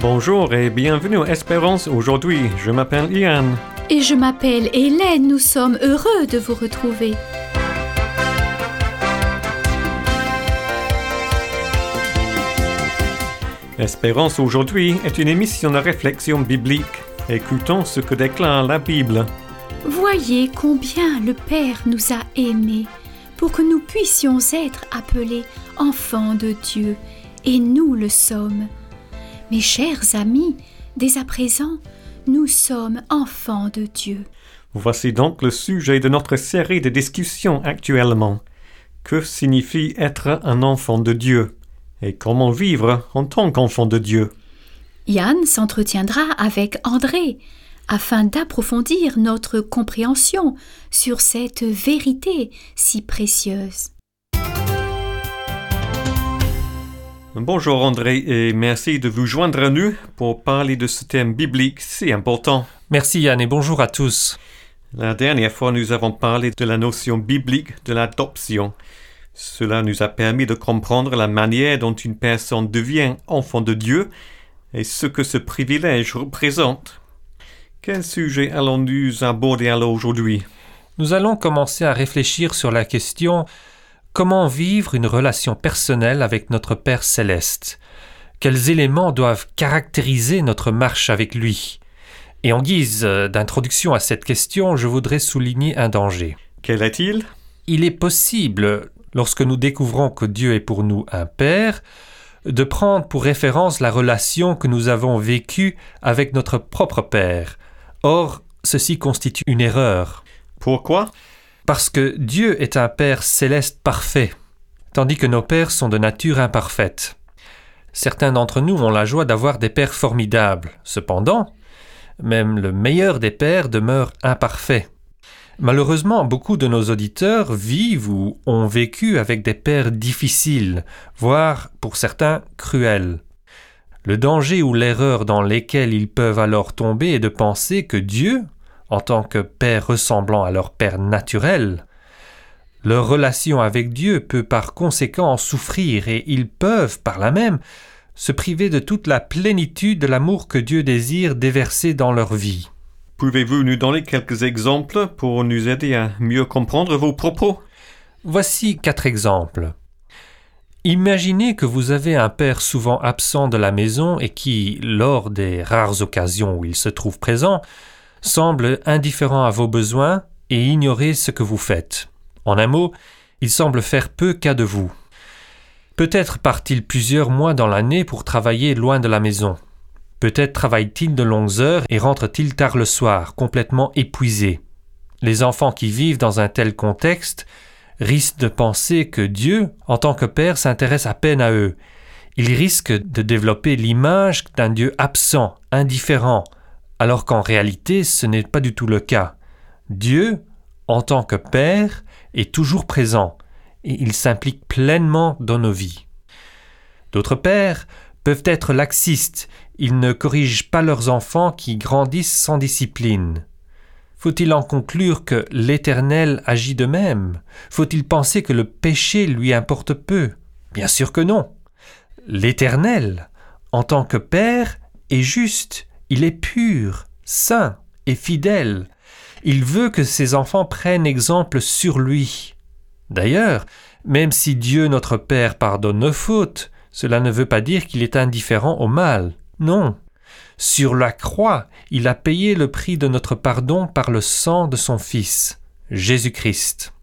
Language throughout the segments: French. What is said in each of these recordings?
Bonjour et bienvenue à Espérance aujourd'hui. Je m'appelle Ian. Et je m'appelle Hélène. Nous sommes heureux de vous retrouver. Espérance aujourd'hui est une émission de réflexion biblique. Écoutons ce que déclare la Bible. Voyez combien le Père nous a aimés pour que nous puissions être appelés enfants de Dieu, et nous le sommes. Mes chers amis, dès à présent, nous sommes enfants de Dieu. Voici donc le sujet de notre série de discussions actuellement. Que signifie être un enfant de Dieu? Et comment vivre en tant qu'enfant de Dieu? Yann s'entretiendra avec André afin d'approfondir notre compréhension sur cette vérité si précieuse. Bonjour André et merci de vous joindre à nous pour parler de ce thème biblique si important. Merci Yann et bonjour à tous. La dernière fois, nous avons parlé de la notion biblique de l'adoption. Cela nous a permis de comprendre la manière dont une personne devient enfant de Dieu et ce que ce privilège représente. Quel sujet allons-nous aborder alors aujourd'hui? Nous allons commencer à réfléchir sur la question « Comment vivre une relation personnelle avec notre Père céleste ?» Quels éléments doivent caractériser notre marche avec lui? Et en guise d'introduction à cette question, je voudrais souligner un danger. Quel est-il? Il est possible, lorsque nous découvrons que Dieu est pour nous un Père, de prendre pour référence la relation que nous avons vécue avec notre propre Père. Or, ceci constitue une erreur. Pourquoi? Parce que Dieu est un Père céleste parfait, tandis que nos pères sont de nature imparfaite. Certains d'entre nous ont la joie d'avoir des pères formidables. Cependant, même le meilleur des pères demeure imparfait. Malheureusement, beaucoup de nos auditeurs vivent ou ont vécu avec des pères difficiles, voire, pour certains, cruels. Le danger ou l'erreur dans lesquels ils peuvent alors tomber est de penser que Dieu, en tant que père ressemblant à leur père naturel, leur relation avec Dieu peut par conséquent en souffrir et ils peuvent, par là même, se priver de toute la plénitude de l'amour que Dieu désire déverser dans leur vie. Pouvez-vous nous donner quelques exemples pour nous aider à mieux comprendre vos propos? Voici 4 exemples. Imaginez que vous avez un père souvent absent de la maison et qui, lors des rares occasions où il se trouve présent, semble indifférent à vos besoins et ignorer ce que vous faites. En un mot, il semble faire peu cas de vous. Peut-être part-il plusieurs mois dans l'année pour travailler loin de la maison. Peut-être travaille-t-il de longues heures et rentre-t-il tard le soir, complètement épuisé. Les enfants qui vivent dans un tel contexte risquent de penser que Dieu, en tant que Père, s'intéresse à peine à eux. Ils risquent de développer l'image d'un Dieu absent, indifférent, alors qu'en réalité, ce n'est pas du tout le cas. Dieu, en tant que Père, est toujours présent et il s'implique pleinement dans nos vies. D'autres pères peuvent être laxistes, ils ne corrigent pas leurs enfants qui grandissent sans discipline. Faut-il en conclure que l'Éternel agit de même? Faut-il penser que le péché lui importe peu? Bien sûr que non. L'Éternel, en tant que Père, est juste. Il est pur, saint et fidèle. Il veut que ses enfants prennent exemple sur lui. D'ailleurs, même si Dieu notre Père pardonne nos fautes, cela ne veut pas dire qu'il est indifférent au mal. Non. Sur la croix, il a payé le prix de notre pardon par le sang de son Fils, Jésus-Christ.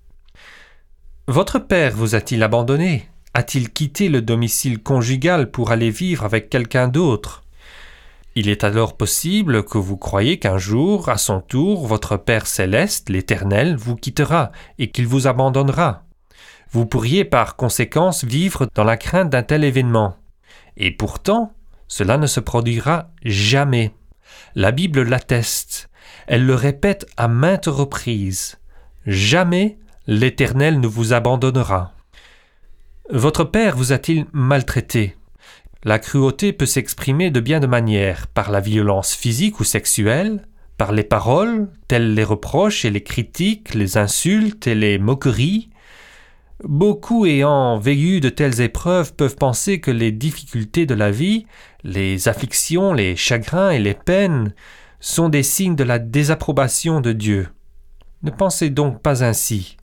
Votre Père vous a-t-il abandonné? A-t-il quitté le domicile conjugal pour aller vivre avec quelqu'un d'autre? Il est alors possible que vous croyiez qu'un jour, à son tour, votre Père céleste, l'Éternel, vous quittera et qu'il vous abandonnera. Vous pourriez par conséquence vivre dans la crainte d'un tel événement. Et pourtant, cela ne se produira jamais. La Bible l'atteste. Elle le répète à maintes reprises. Jamais l'Éternel ne vous abandonnera. Votre Père vous a-t-il maltraité? La cruauté peut s'exprimer de bien de manières, par la violence physique ou sexuelle, par les paroles, telles les reproches et les critiques, les insultes et les moqueries. Beaucoup ayant vécu de telles épreuves peuvent penser que les difficultés de la vie, les afflictions, les chagrins et les peines sont des signes de la désapprobation de Dieu. Ne pensez donc pas ainsi.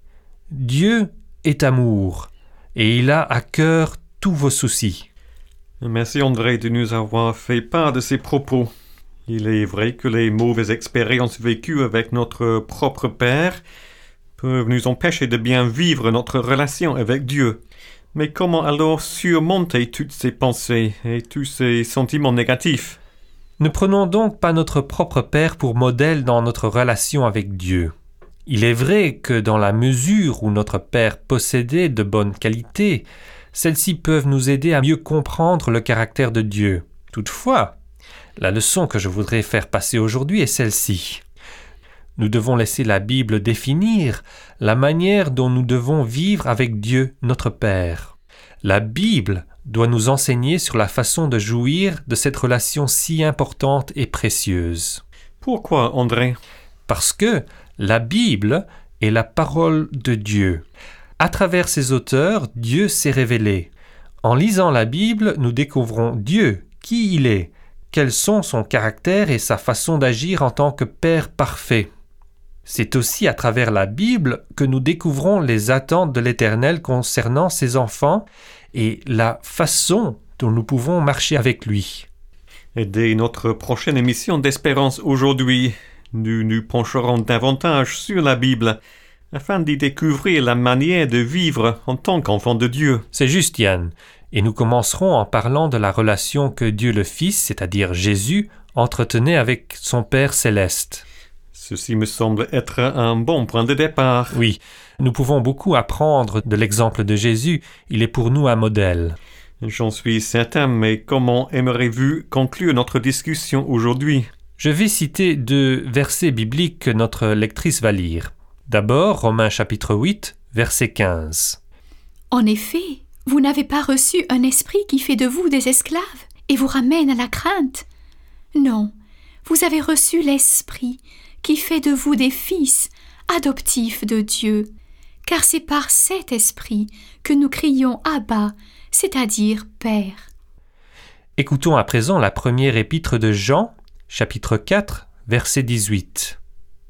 Dieu est amour et il a à cœur tous vos soucis. Merci André de nous avoir fait part de ces propos. Il est vrai que les mauvaises expériences vécues avec notre propre Père peuvent nous empêcher de bien vivre notre relation avec Dieu. Mais comment alors surmonter toutes ces pensées et tous ces sentiments négatifs? Ne prenons donc pas notre propre Père pour modèle dans notre relation avec Dieu. Il est vrai que dans la mesure où notre Père possédait de bonnes qualités, celles-ci peuvent nous aider à mieux comprendre le caractère de Dieu. Toutefois, la leçon que je voudrais faire passer aujourd'hui est celle-ci. Nous devons laisser la Bible définir la manière dont nous devons vivre avec Dieu, notre Père. La Bible doit nous enseigner sur la façon de jouir de cette relation si importante et précieuse. Pourquoi, André? Parce que la Bible est la parole de Dieu. À travers ses auteurs, Dieu s'est révélé. En lisant la Bible, nous découvrons Dieu, qui il est, quels sont son caractère et sa façon d'agir en tant que Père parfait. C'est aussi à travers la Bible que nous découvrons les attentes de l'Éternel concernant ses enfants et la façon dont nous pouvons marcher avec lui. Et dès notre prochaine émission d'Espérance aujourd'hui, nous nous pencherons davantage sur la Bible afin d'y découvrir la manière de vivre en tant qu'enfant de Dieu. C'est juste, Yann. Et nous commencerons en parlant de la relation que Dieu le Fils, c'est-à-dire Jésus, entretenait avec son Père céleste. Ceci me semble être un bon point de départ. Oui, nous pouvons beaucoup apprendre de l'exemple de Jésus. Il est pour nous un modèle. J'en suis certain, mais comment aimeriez-vous conclure notre discussion aujourd'hui? Je vais citer 2 versets bibliques que notre lectrice va lire. D'abord, Romains chapitre 8, verset 15. En effet, vous n'avez pas reçu un esprit qui fait de vous des esclaves et vous ramène à la crainte. Non, vous avez reçu l'esprit qui fait de vous des fils adoptifs de Dieu, car c'est par cet esprit que nous crions Abba, c'est-à-dire Père. Écoutons à présent la première épître de Jean, chapitre 4, verset 18.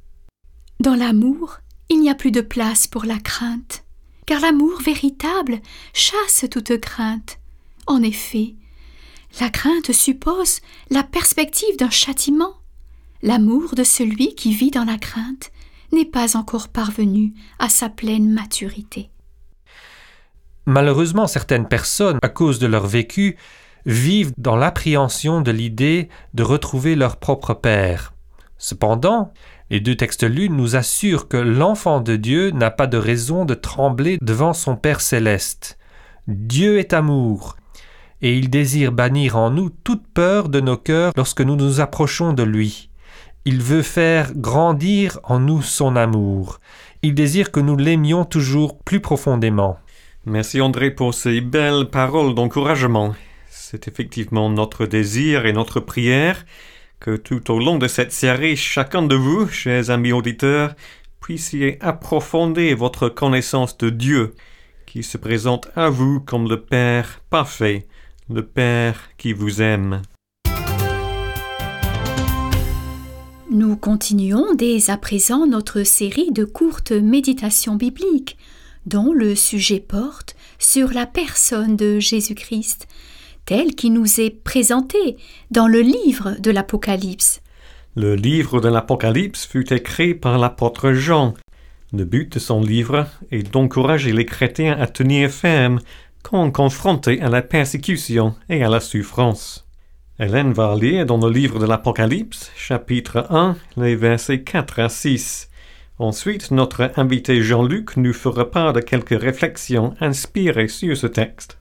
Dans l'amour, il n'y a plus de place pour la crainte, car l'amour véritable chasse toute crainte. En effet, la crainte suppose la perspective d'un châtiment. L'amour de celui qui vit dans la crainte n'est pas encore parvenu à sa pleine maturité. Malheureusement, certaines personnes, à cause de leur vécu, vivent dans l'appréhension de l'idée de retrouver leur propre Père. Cependant, les 2 textes lus nous assurent que l'enfant de Dieu n'a pas de raison de trembler devant son Père céleste. Dieu est amour, et il désire bannir en nous toute peur de nos cœurs lorsque nous nous approchons de lui. Il veut faire grandir en nous son amour. Il désire que nous l'aimions toujours plus profondément. Merci André pour ces belles paroles d'encouragement. C'est effectivement notre désir et notre prière que tout au long de cette série, chacun de vous, chers amis auditeurs, puissiez approfondir votre connaissance de Dieu, qui se présente à vous comme le Père parfait, le Père qui vous aime. Nous continuons dès à présent notre série de courtes méditations bibliques, dont le sujet porte sur la personne de Jésus-Christ, tel qu'il nous est présenté dans le livre de l'Apocalypse. Le livre de l'Apocalypse fut écrit par l'apôtre Jean. Le but de son livre est d'encourager les chrétiens à tenir ferme quand confrontés à la persécution et à la souffrance. Hélène va lire dans le livre de l'Apocalypse, chapitre 1, les versets 4 à 6. Ensuite, notre invité Jean-Luc nous fera part de quelques réflexions inspirées sur ce texte.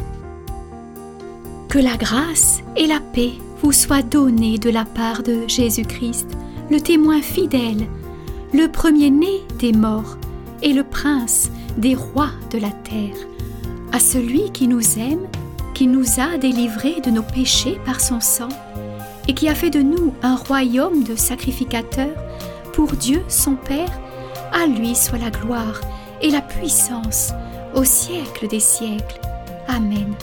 Que la grâce et la paix vous soient données de la part de Jésus-Christ, le témoin fidèle, le premier-né des morts et le prince des rois de la terre, à celui qui nous aime, qui nous a délivrés de nos péchés par son sang et qui a fait de nous un royaume de sacrificateurs pour Dieu son Père. À lui soit la gloire et la puissance au siècle des siècles. Amen.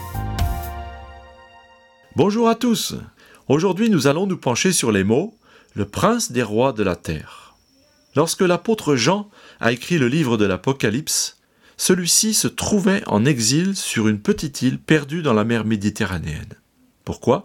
Bonjour à tous. Aujourd'hui, nous allons nous pencher sur les mots « le prince des rois de la terre ». Lorsque l'apôtre Jean a écrit le livre de l'Apocalypse, celui-ci se trouvait en exil sur une petite île perdue dans la mer Méditerranéenne. Pourquoi ?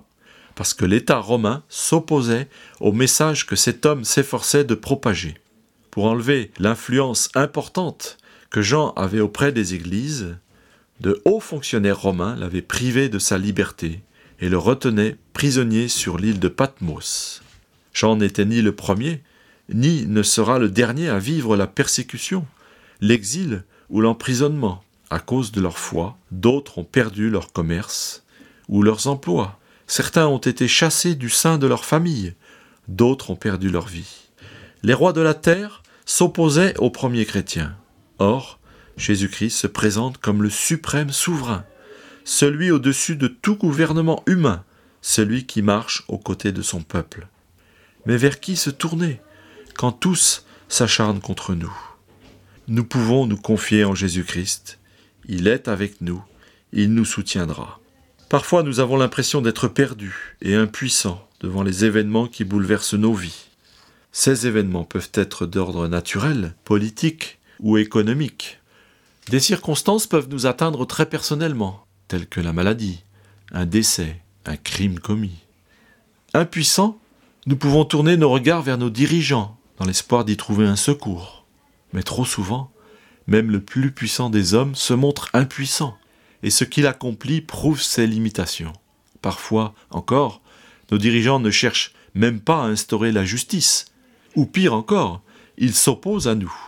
Parce que l'État romain s'opposait au message que cet homme s'efforçait de propager. Pour enlever l'influence importante que Jean avait auprès des églises, de hauts fonctionnaires romains l'avaient privé de sa liberté et le retenaient prisonnier sur l'île de Patmos. Jean n'était ni le premier, ni ne sera le dernier à vivre la persécution, l'exil ou l'emprisonnement. À cause de leur foi, d'autres ont perdu leur commerce ou leurs emplois. Certains ont été chassés du sein de leur famille, d'autres ont perdu leur vie. Les rois de la terre s'opposaient aux premiers chrétiens. Or, Jésus-Christ se présente comme le suprême souverain, celui au-dessus de tout gouvernement humain, celui qui marche aux côtés de son peuple. Mais vers qui se tourner quand tous s'acharnent contre nous ? Nous pouvons nous confier en Jésus-Christ. Il est avec nous, il nous soutiendra. Parfois, nous avons l'impression d'être perdus et impuissants devant les événements qui bouleversent nos vies. Ces événements peuvent être d'ordre naturel, politique ou économique. Des circonstances peuvent nous atteindre très personnellement, telles que la maladie, un décès, un crime commis. Impuissants, nous pouvons tourner nos regards vers nos dirigeants, dans l'espoir d'y trouver un secours. Mais trop souvent, même le plus puissant des hommes se montre impuissant, et ce qu'il accomplit prouve ses limitations. Parfois, encore, nos dirigeants ne cherchent même pas à instaurer la justice, ou pire encore, ils s'opposent à nous.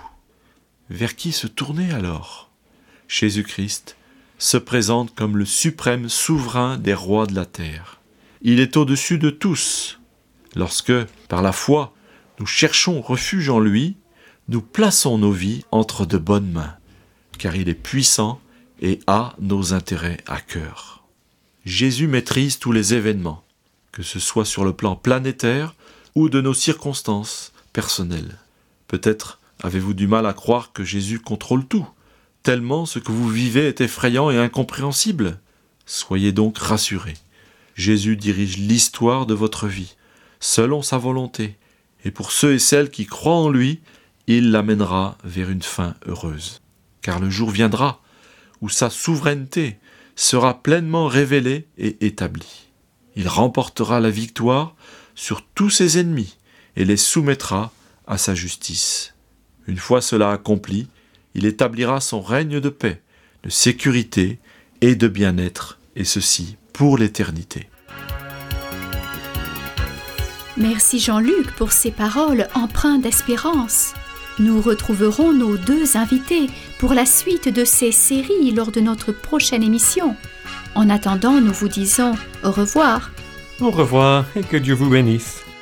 Vers qui se tourner alors ? Jésus-Christ se présente comme le suprême souverain des rois de la terre. Il est au-dessus de tous. Lorsque, par la foi, nous cherchons refuge en lui, nous plaçons nos vies entre de bonnes mains, car il est puissant et a nos intérêts à cœur. Jésus maîtrise tous les événements, que ce soit sur le plan planétaire ou de nos circonstances personnelles. Peut-être avez-vous du mal à croire que Jésus contrôle tout, tellement ce que vous vivez est effrayant et incompréhensible. Soyez donc rassurés. Jésus dirige l'histoire de votre vie, selon sa volonté, et pour ceux et celles qui croient en lui, il l'amènera vers une fin heureuse. Car le jour viendra où sa souveraineté sera pleinement révélée et établie. Il remportera la victoire sur tous ses ennemis et les soumettra à sa justice. Une fois cela accompli, il établira son règne de paix, de sécurité et de bien-être, et ceci pour l'éternité. Merci Jean-Luc pour ces paroles empreintes d'espérance. Nous retrouverons nos deux invités pour la suite de ces séries lors de notre prochaine émission. En attendant, nous vous disons au revoir. Au revoir et que Dieu vous bénisse.